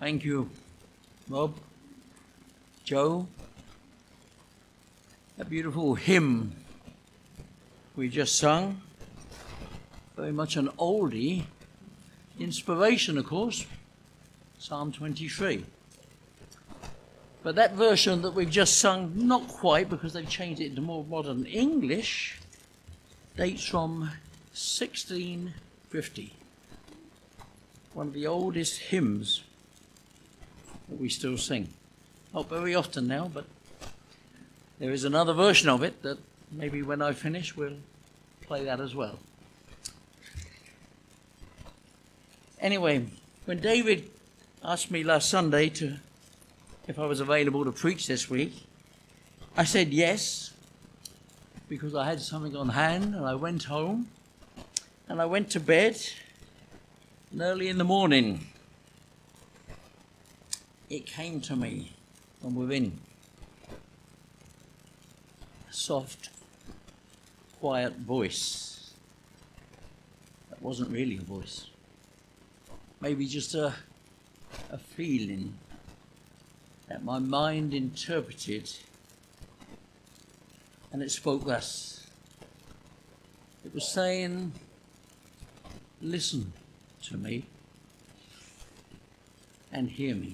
Thank you, Rob, Joe. A beautiful hymn we just sung. Very much an oldie. Inspiration, of course, Psalm 23. But that version that we've just sung, not quite, because they've changed it into more modern English, dates from 1650. One of the oldest hymns that we still sing. Not very often now, but there is another version of it that maybe when I finish we'll play that as well. Anyway, when David asked me last Sunday if I was available to preach this week, I said yes, because I had something on hand, and I went home, and I went to bed, and early in the morning, it came to me from within. A soft, quiet voice. That wasn't really a voice. Maybe just a feeling that my mind interpreted, and it spoke thus. It was saying, listen to me and hear me.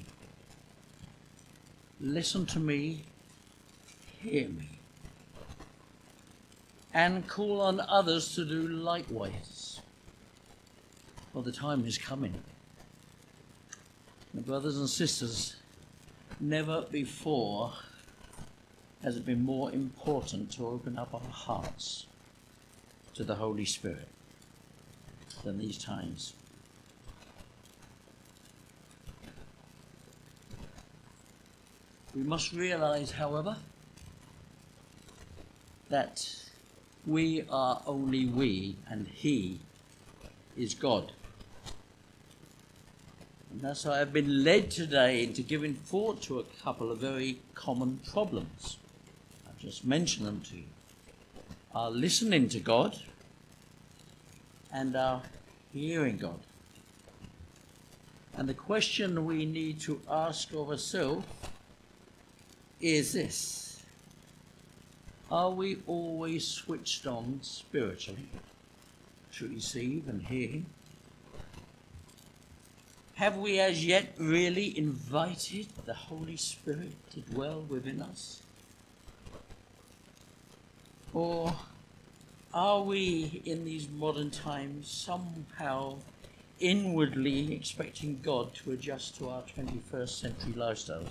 Listen to me, hear me, and call on others to do likewise, for the time is coming. My brothers and sisters, never before has it been more important to open up our hearts to the Holy Spirit than these times. We must realize, however, that we are only we and He is God. And thus I have been led today into giving thought to a couple of very common problems. I've just mentioned them to you. Our listening to God and our hearing God. And the question we need to ask of ourselves is this: are we always switched on spiritually to receive and hear Him? Have we as yet really invited the Holy Spirit to dwell within us? Or are we in these modern times somehow inwardly expecting God to adjust to our 21st century lifestyles?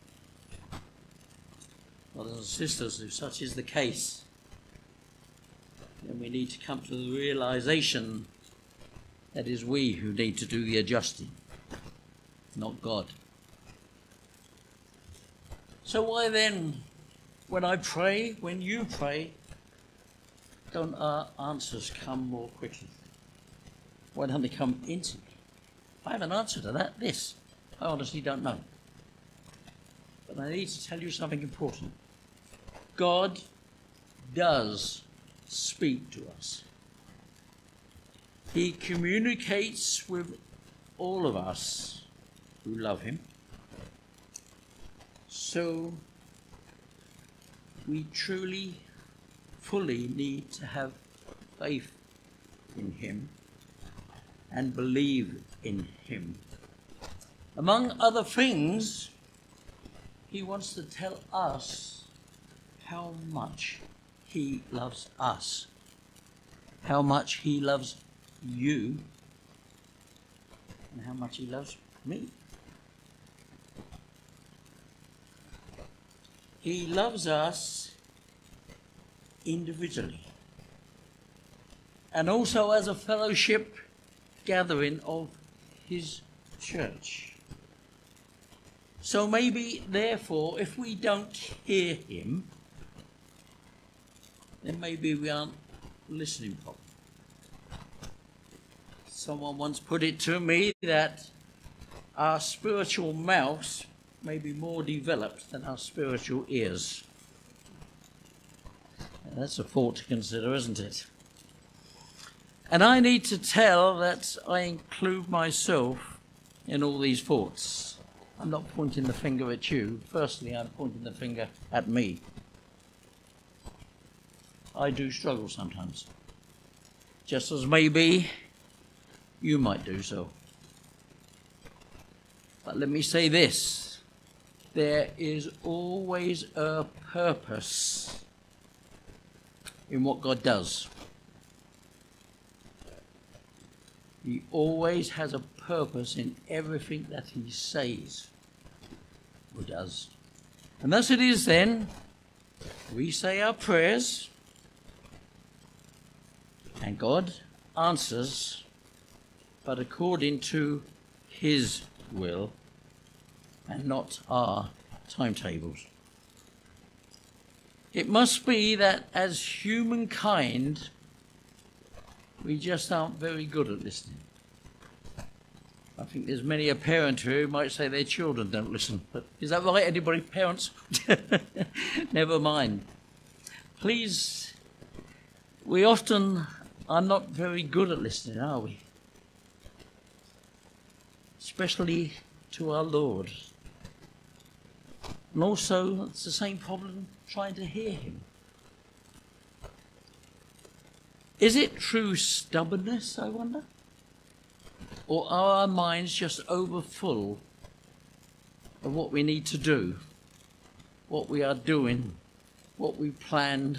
Brothers and sisters, if such is the case, then we need to come to the realization that it is we who need to do the adjusting, not God. So why then, when I pray, when you pray, don't our answers come more quickly? Why don't they come instantly? I have an answer to that, this. I honestly don't know. But I need to tell you something important. God does speak to us. He communicates with all of us who love Him. So we truly, fully need to have faith in Him and believe in Him. Among other things, He wants to tell us how much He loves us, how much He loves you, and how much He loves me. He loves us individually and also as a fellowship gathering of His church. So maybe, therefore, if we don't hear Him, then maybe we aren't listening properly. Someone once put it to me that our spiritual mouths may be more developed than our spiritual ears. And that's a thought to consider, isn't it? And I need to tell that I include myself in all these thoughts. I'm not pointing the finger at you. Firstly, I'm pointing the finger at me. I do struggle sometimes. Just as maybe you might do so. But let me say this. There is always a purpose in what God does. He always has a purpose in everything that he says or does. And thus it is then, we say our prayers, and God answers, but according to his will and not our timetables. It must be that as humankind, we just aren't very good at listening. I think there's many a parent who might say their children don't listen. But is that right, anybody? Parents? Never mind. Please, we often are not very good at listening, are we? Especially to our Lord. And also, it's the same problem trying to hear him. Is it true stubbornness, I wonder? Or are our minds just overfull of what we need to do, what we are doing, what we planned,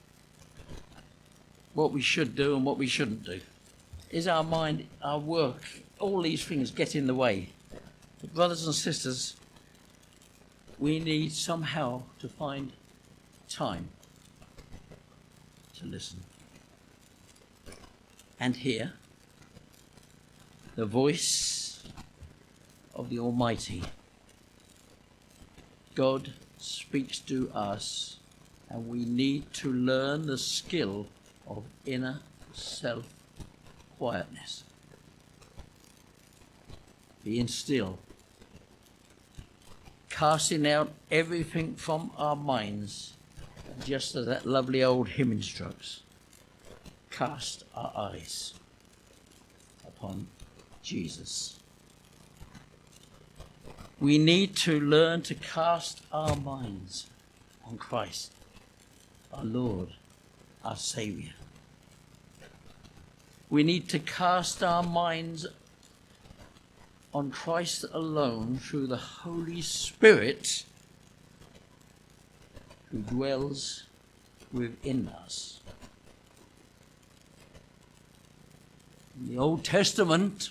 what we should do and what we shouldn't do? Is our mind, our work, all these things get in the way? But brothers and sisters, we need somehow to find time to listen and hear the voice of the Almighty. God speaks to us, and we need to learn the skill of inner self-quietness. Being still, casting out everything from our minds, just as that lovely old hymn instructs. Cast our eyes upon Jesus. We need to learn to cast our minds on Christ, our Lord, our Saviour. We need to cast our minds on Christ alone through the Holy Spirit who dwells within us. In the Old Testament,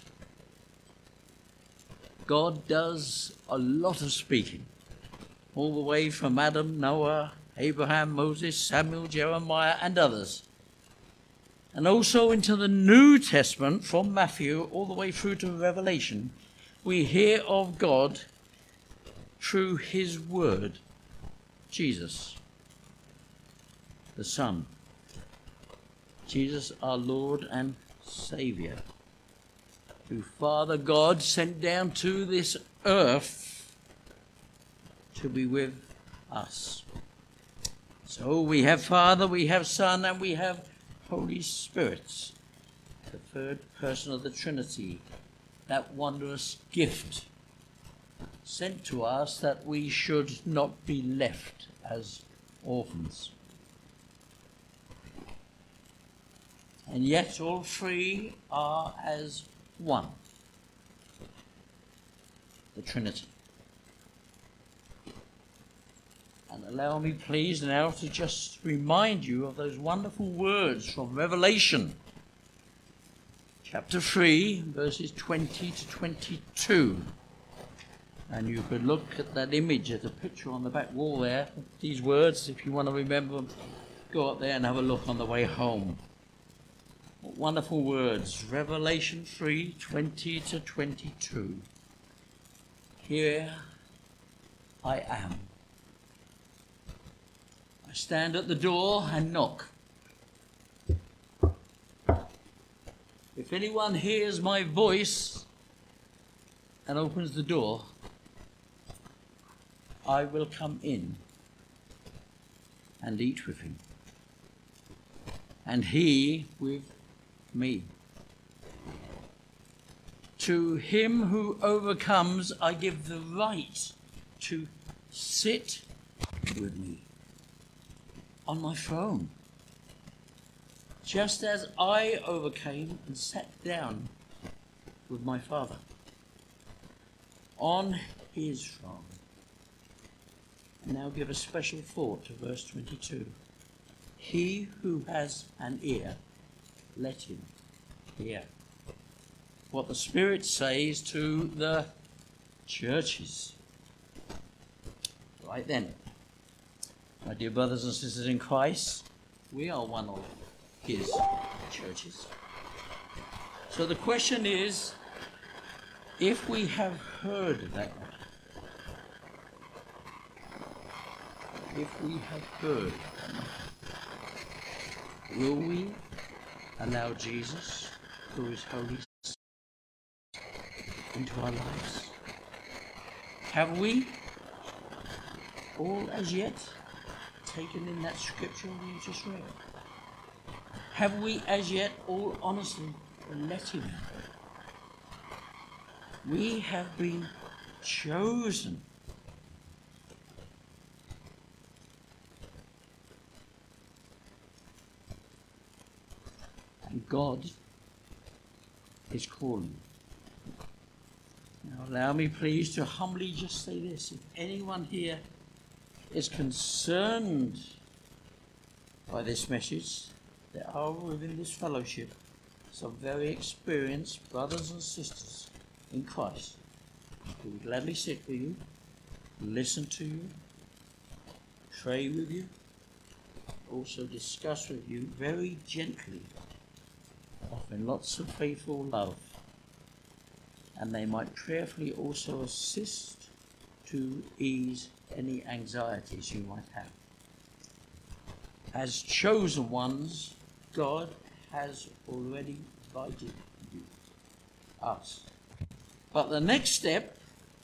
God does a lot of speaking, all the way from Adam, Noah, Abraham, Moses, Samuel, Jeremiah, and others. And also into the New Testament, from Matthew all the way through to Revelation, we hear of God through his word, Jesus, the Son. Jesus, our Lord and Saviour, who Father God sent down to this earth to be with us. So we have Father, we have Son, and we have Holy Spirit, the third person of the Trinity, that wondrous gift sent to us that we should not be left as orphans. And yet all three are as one, the Trinity. And allow me please now to just remind you of those wonderful words from Revelation chapter 3, verses 20 to 22. And you could look at that image, at the picture on the back wall there, these words, if you want to remember them, go up there and have a look on the way home. What wonderful words. Revelation 3, 20 to 22. Here I am. I stand at the door and knock. If anyone hears my voice and opens the door, I will come in and eat with him, and he with me. To him who overcomes, I give the right to sit with me on my throne, just as I overcame and sat down with my Father on his throne. And now give a special thought to verse 22. He who has an ear, let him hear what the Spirit says to the churches. Right then, my dear brothers and sisters in Christ, we are one of his churches. So the question is, if we have heard that, will we allow Jesus, who is holy, into our lives? Have we all as yet taken in that scripture we just read? Have we as yet all honestly let him? We have been chosen. And God is calling. Now allow me please to humbly just say this. If anyone here is concerned by this message, there are within this fellowship some very experienced brothers and sisters in Christ who will gladly sit with you, listen to you, pray with you, also discuss with you very gently, offering lots of faithful love, and they might prayerfully also assist to ease any anxieties you might have. As chosen ones, God has already invited you, us. But the next step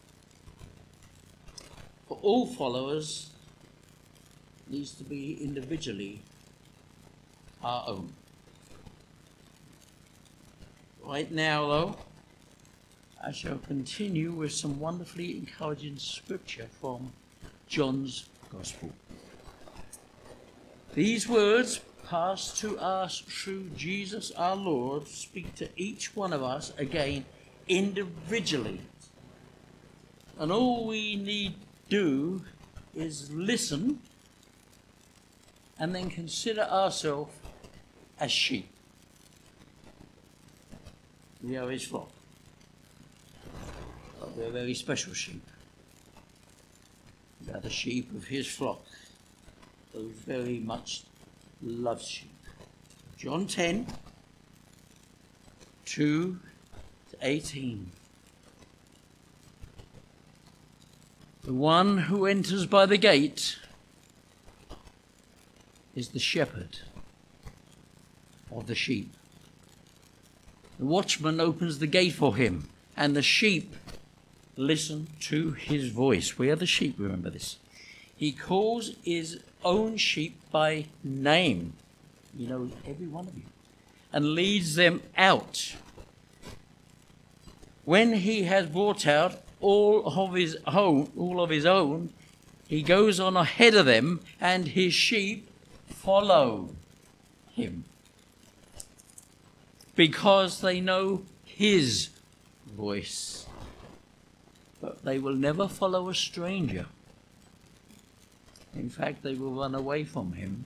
for all followers needs to be individually our own. Right now, though, I shall continue with some wonderfully encouraging scripture from John's Gospel. These words, passed to us through Jesus our Lord, speak to each one of us again individually. And all we need do is listen and then consider ourselves as sheep. We are his flock. But we're very special sheep. We are the sheep of his flock, those very much loved sheep. John 10, 2 to 18. The one who enters by the gate is the shepherd of the sheep. The watchman opens the gate for him, and the sheep listen to his voice. We are the sheep, remember this. He calls his own sheep by name. He knows every one of you, and leads them out. When he has brought out all of his own, he goes on ahead of them, and his sheep follow him, because they know his voice. But they will never follow a stranger. In fact, they will run away from him,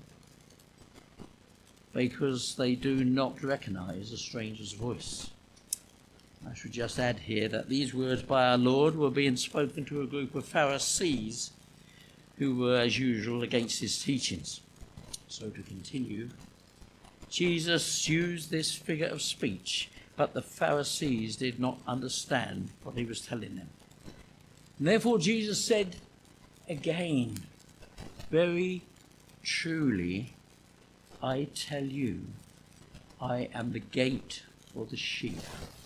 because they do not recognize a stranger's voice. I should just add here that these words by our Lord were being spoken to a group of Pharisees who were, as usual, against his teachings. So to continue, Jesus used this figure of speech, but the Pharisees did not understand what he was telling them. And therefore Jesus said again, very truly, I tell you, I am the gate for the sheep.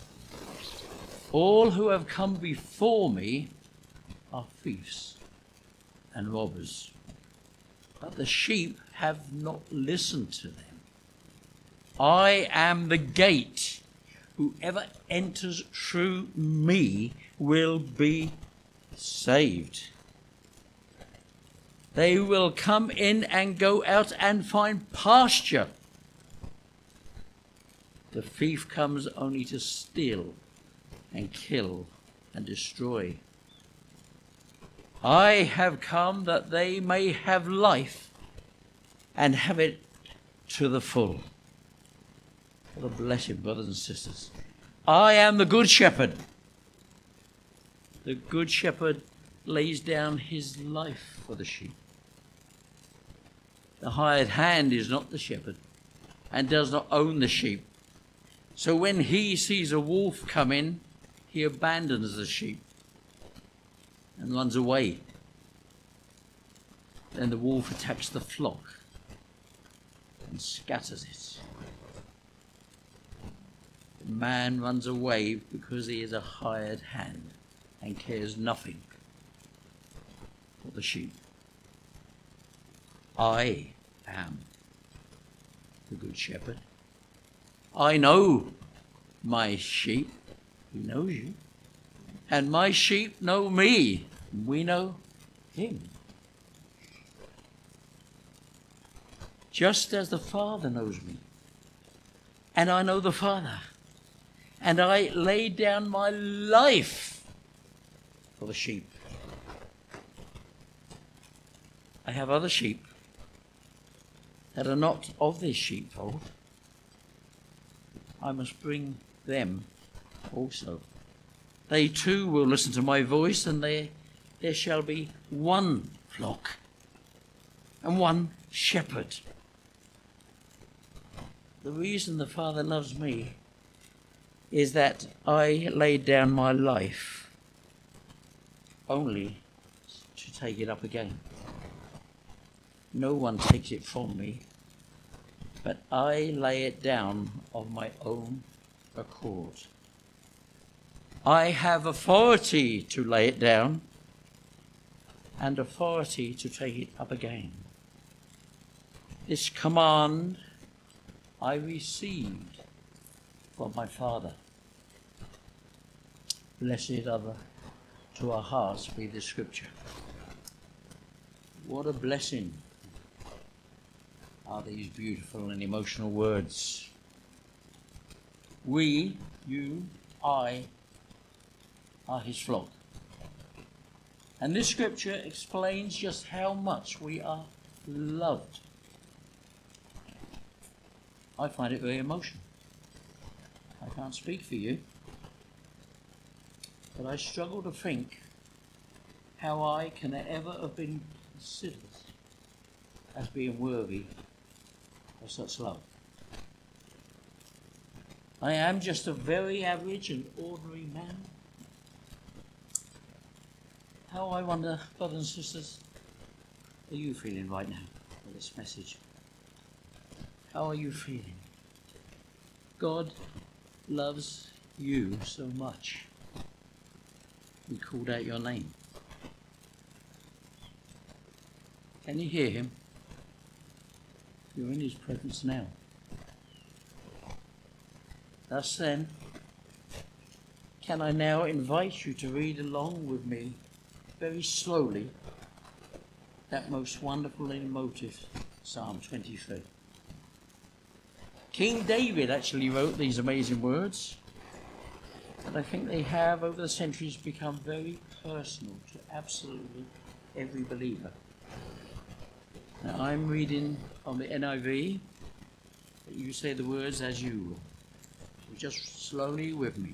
All who have come before me are thieves and robbers, but the sheep have not listened to them. I am the gate. Whoever enters through me will be saved. They will come in and go out and find pasture. The thief comes only to steal and kill and destroy. I have come that they may have life and have it to the full. What a blessing, brothers and sisters. I am the good shepherd. The good shepherd lays down his life for the sheep. The hired hand is not the shepherd and does not own the sheep. So when he sees a wolf come in, he abandons the sheep and runs away. Then the wolf attacks the flock and scatters it. The man runs away because he is a hired hand and cares nothing for the sheep. I am the good shepherd. I know my sheep. He knows you. And my sheep know me. We know him. Just as the Father knows me. And I know the Father. And I lay down my life for the sheep. I have other sheep that are not of this sheepfold. I must bring them also. They too will listen to my voice, and there shall be one flock and one shepherd. The reason the Father loves me is that I laid down my life only to take it up again. No one takes it from me, but I lay it down of my own accord. I have authority to lay it down and authority to take it up again. This command I received from my Father. Blessed other to our hearts be this scripture. What a blessing are these beautiful and emotional words. We, you, I, are his flock. And this scripture explains just how much we are loved. I find it very emotional. I can't speak for you, but I struggle to think how I can ever have been considered as being worthy of such love. I am just a very average and ordinary man. How, I wonder, brothers and sisters, are you feeling right now with this message? How are you feeling? God loves you so much. He called out your name. Can you hear him? You're in his presence now. Thus then, can I now invite you to read along with me very slowly that most wonderful and emotive Psalm 23. King David actually wrote these amazing words, and I think they have over the centuries become very personal to absolutely every believer. Now I'm reading on the NIV, but you say the words as you will. So just slowly with me.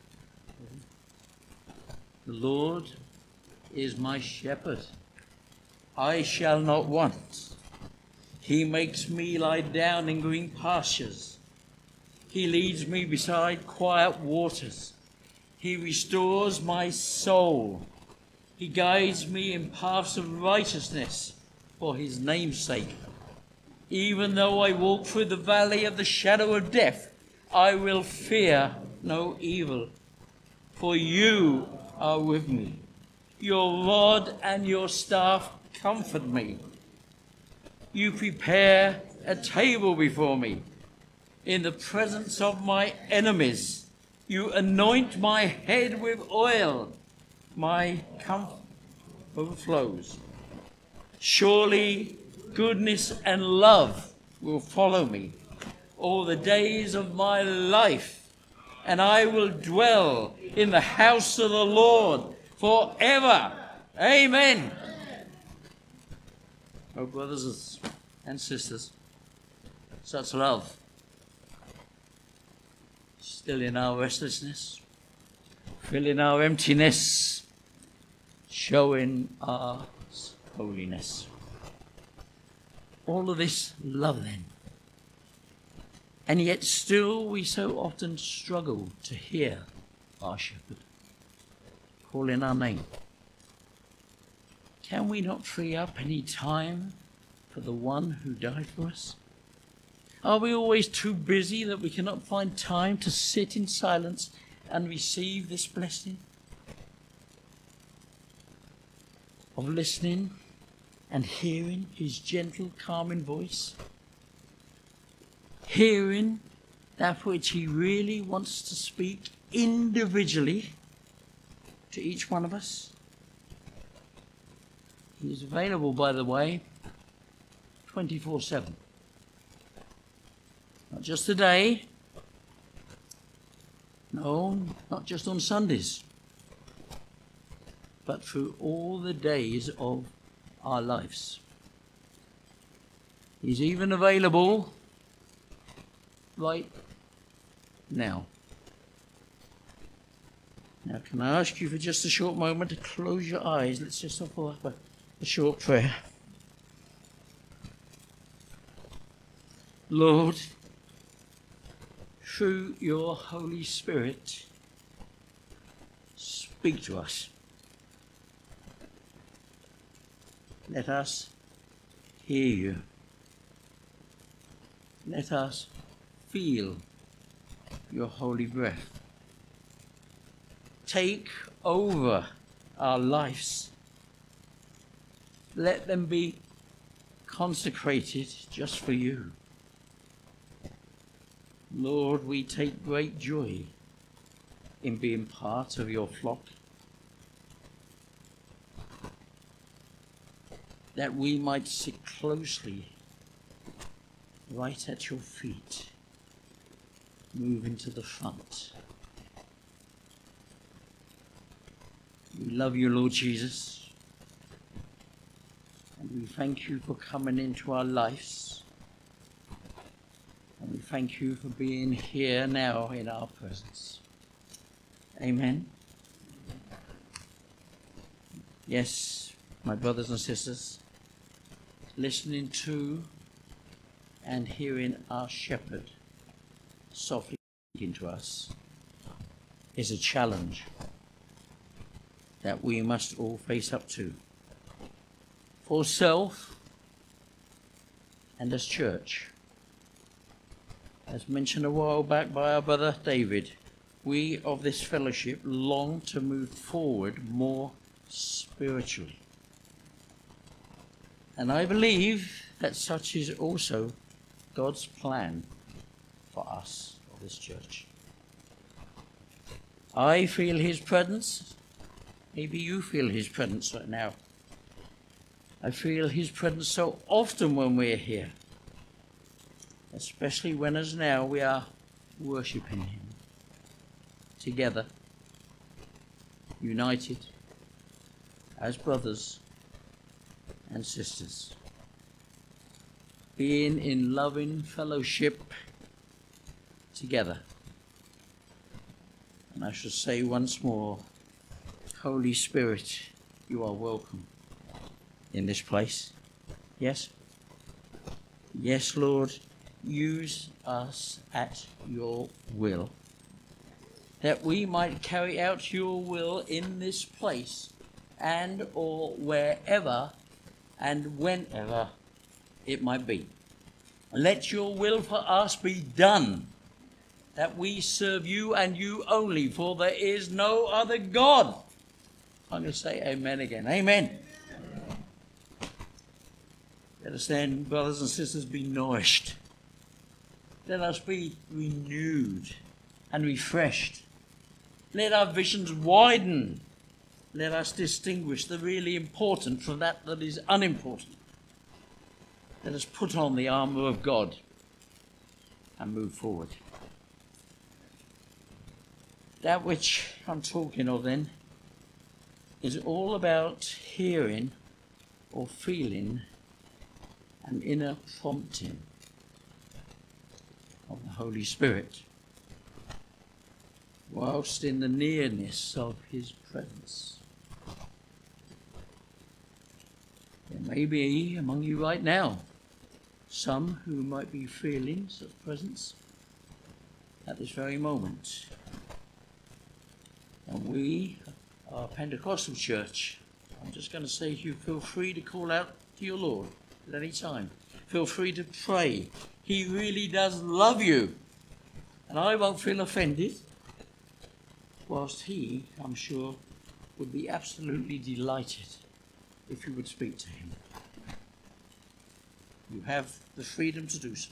The Lord is my shepherd. I shall not want. He makes me lie down in green pastures. He leads me beside quiet waters. He restores my soul. He guides me in paths of righteousness for his name's sake. Even though I walk through the valley of the shadow of death, I will fear no evil, for you are with me. Your rod and your staff comfort me. You prepare a table before me in the presence of my enemies. You anoint my head with oil. My cup overflows. Surely goodness and love will follow me all the days of my life, and I will dwell in the house of the Lord forever. Amen. Oh, brothers and sisters, such love, still in our restlessness, filling our emptiness, showing our holiness. All of this love then. And yet still we so often struggle to hear our shepherd calling our name. Can we not free up any time for the one who died for us? Are we always too busy that we cannot find time to sit in silence and receive this blessing of listening and hearing his gentle, calming voice? Hearing that which he really wants to speak individually to each one of us. He is available, by the way, 24/7. Not just today. No, not just on Sundays. But through all the days of our lives. He's even available right now. Now, can I ask you for just a short moment to close your eyes? Let's just offer up a short prayer. Lord, through your Holy Spirit, speak to us. Let us hear you. Let us feel your holy breath. Take over our lives. Let them be consecrated just for you. Lord, we take great joy in being part of your flock, that we might sit closely right at your feet, moving to the front. We love you, Lord Jesus, and we thank you for coming into our lives, and we thank you for being here now in our presence. Amen. Yes, my brothers and sisters, listening to and hearing our shepherd softly speaking to us is a challenge that we must all face up to, for self and as church. As mentioned a while back by our brother David, we of this fellowship long to move forward more spiritually. And I believe that such is also God's plan for us, for this church. I feel his presence. Maybe you feel his presence right now. I feel his presence so often when we're here, especially when as now we are worshipping him together, united as brothers and sisters, being in loving fellowship together. And I shall say once more, Holy Spirit, you are welcome in this place. Yes? Yes, Lord, use us at your will, that we might carry out your will in this place and or wherever and whenever it might be. Let your will for us be done, that we serve you and you only, for there is no other God. I'm going to say amen again. Amen. Let us then, brothers and sisters, be nourished. Let us be renewed and refreshed Let our visions widen. Let us distinguish the really important from that is unimportant. Let us put on the armour of God and move forward. That which I'm talking of then is all about hearing or feeling an inner prompting of the Holy Spirit whilst in the nearness of his presence. There may be among you right now some who might be feeling such presence at this very moment. And we are a Pentecostal church. I'm just going to say to you, feel free to call out to your Lord at any time. Feel free to pray. He really does love you. And I won't feel offended, whilst he, I'm sure, would be absolutely delighted if you would speak to him. You have the freedom to do so.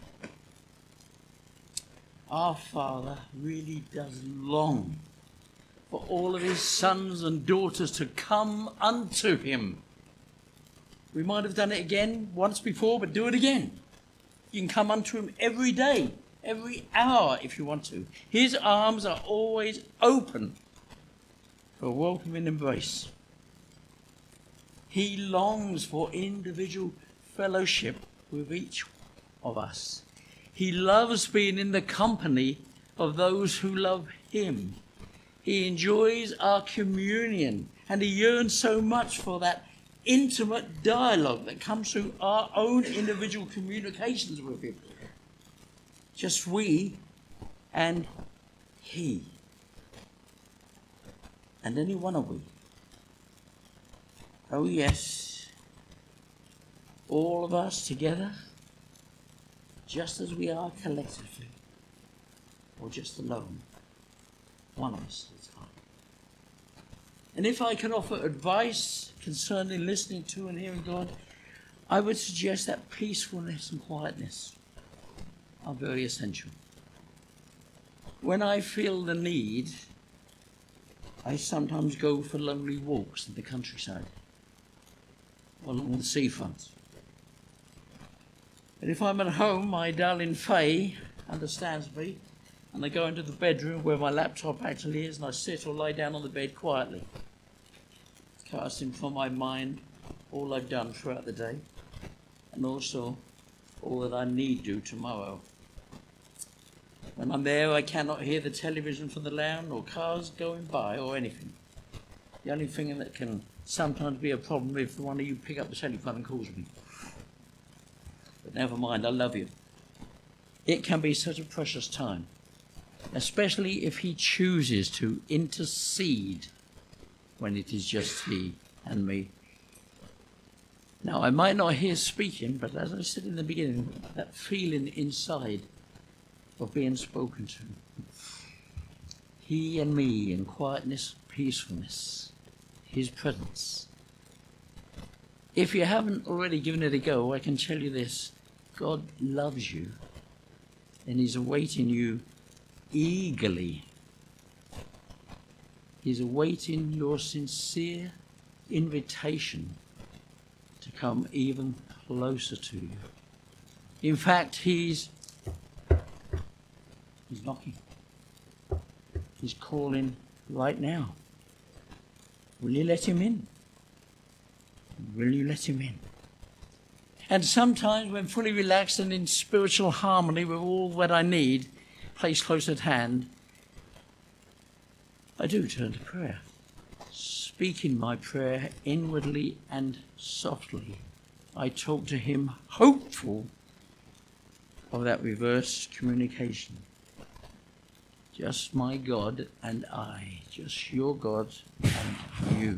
Our Father really does long for all of his sons and daughters to come unto him. We might have done it again once before, but do it again. You can come unto him every day, every hour if you want to. His arms are always open for a welcoming embrace. He longs for individual fellowship with each of us. He loves being in the company of those who love him. He enjoys our communion, and he yearns so much for that intimate dialogue that comes through our own individual communications with him. Just we and he. And any one of we. Oh yes, all of us together, just as we are collectively, or just alone, one of us at a time. And if I can offer advice concerning listening to and hearing God, I would suggest that peacefulness and quietness are very essential. When I feel the need, I sometimes go for lonely walks in the countryside, along the seafront. But if I'm at home, my darling Faye understands me, and I go into the bedroom where my laptop actually is, and I sit or lie down on the bed quietly, casting from my mind all I've done throughout the day, and also all that I need do tomorrow. When I'm there, I cannot hear the television from the lounge or cars going by or anything. The only thing that can sometimes be a problem if one of you pick up the telephone and calls me. But never mind, I love you. It can be such a precious time, especially if he chooses to intercede when it is just he and me. Now, I might not hear speaking, but as I said in the beginning, that feeling inside of being spoken to. He and me in quietness, peacefulness, his presence. If you haven't already given it a go, I can tell you this: God loves you, and he's awaiting you eagerly. He's awaiting your sincere invitation to come even closer to you. In fact, he's knocking. He's calling right now. Will you let him in? Will you let him in? And sometimes when fully relaxed and in spiritual harmony with all that I need, placed close at hand, I do turn to prayer, speaking my prayer inwardly and softly. I talk to him hopeful of that reverse communication. Just my God and I, just your God and you.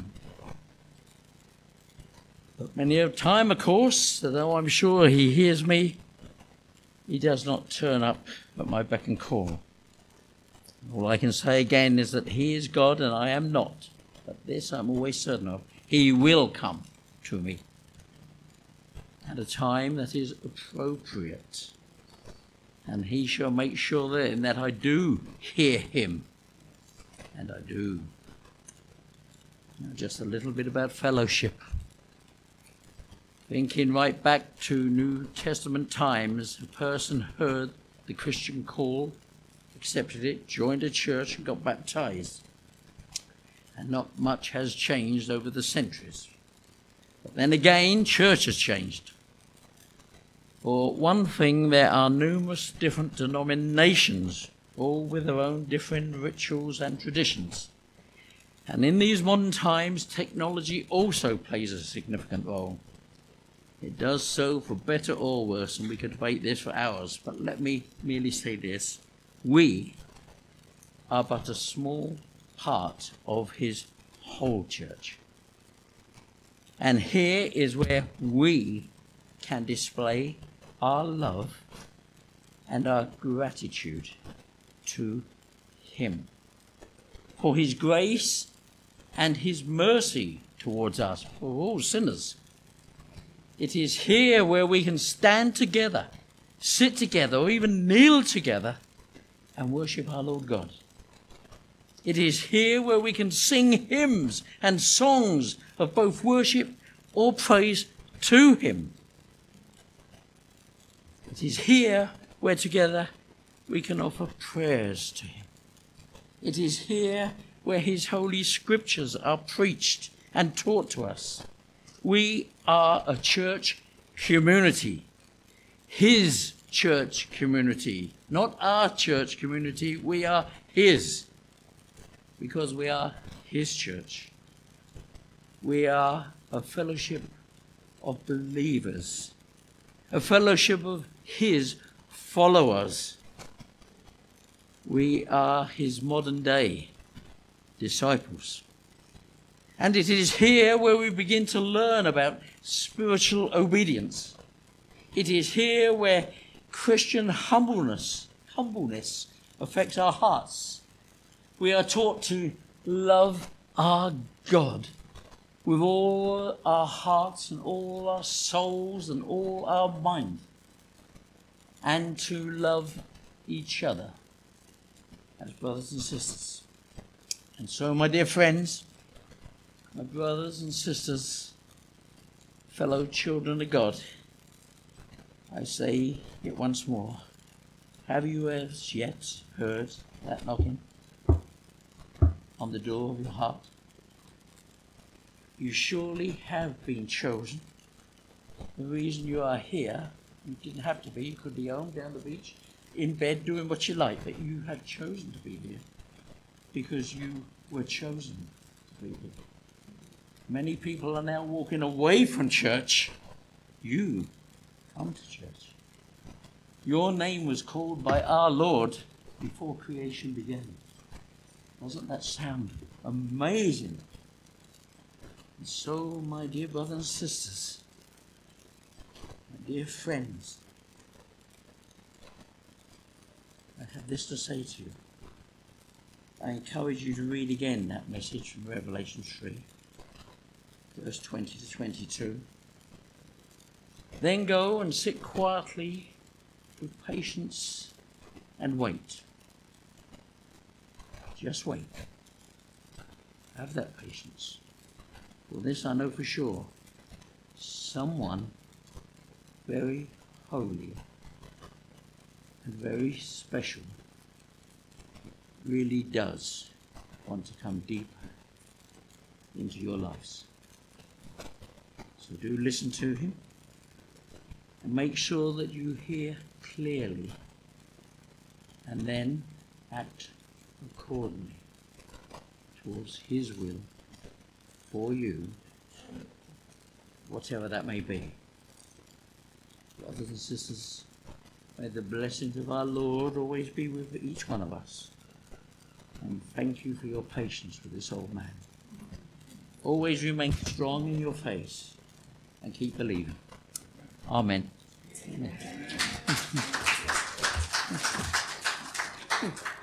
But many a time, of course, though I'm sure he hears me, he does not turn up at my beck and call. All I can say again is that he is God and I am not. But this I'm always certain of. He will come to me at a time that is appropriate. And he shall make sure then that I do hear him And I do. Now, just a little bit about fellowship. Thinking right back to New Testament times, a person heard the Christian call, accepted it, joined a church and got baptized. And not much has changed over the centuries. But then again, church has changed. For one thing, there are numerous different denominations, all with their own different rituals and traditions. And in these modern times, technology also plays a significant role. It does so for better or worse, and we could debate this for hours, but let me merely say this. We are but a small part of his whole church. And here is where we can display our love and our gratitude to him for his grace and his mercy towards us, for all sinners. It is here where we can stand together, sit together, or even kneel together and worship our Lord God. It is here where we can sing hymns and songs of both worship or praise to him. It is here where together we can offer prayers to him. It is here where his holy scriptures are preached and taught to us. We are a church community, his church community, not our church community. We are his, because we are his church. We are a fellowship of believers, a fellowship of his followers. We are his modern day disciples. And it is here where we begin to learn about spiritual obedience. It is here where Christian humbleness affects our hearts. We are taught to love our God with all our hearts and all our souls and all our mind, and to love each other as brothers and sisters. And so, my dear friends, my brothers and sisters, fellow children of God, I say it once more. Have you as yet heard that knocking on the door of your heart? You surely have been chosen. The reason you are here, you didn't have to be, you could be home, down the beach, in bed, doing what you like, but you had chosen to be here because you were chosen to be here. Many people are now walking away from church. You come to church. Your name was called by our Lord before creation began. Doesn't that sound amazing? And so, my dear brothers and sisters, my dear friends, I have this to say to you. I encourage you to read again that message from Revelation 3, verse 20 to 22. Then go and sit quietly with patience and wait. Just wait. Have that patience. For this I know for sure. Someone very holy and very special really does want to come deeper into your lives. So do listen to him and make sure that you hear clearly and then act accordingly towards his will for you, whatever that may be. Brothers and sisters, may the blessings of our Lord always be with each one of us. And thank you for your patience with this old man. Always remain strong in your faith and keep believing. Amen. Amen.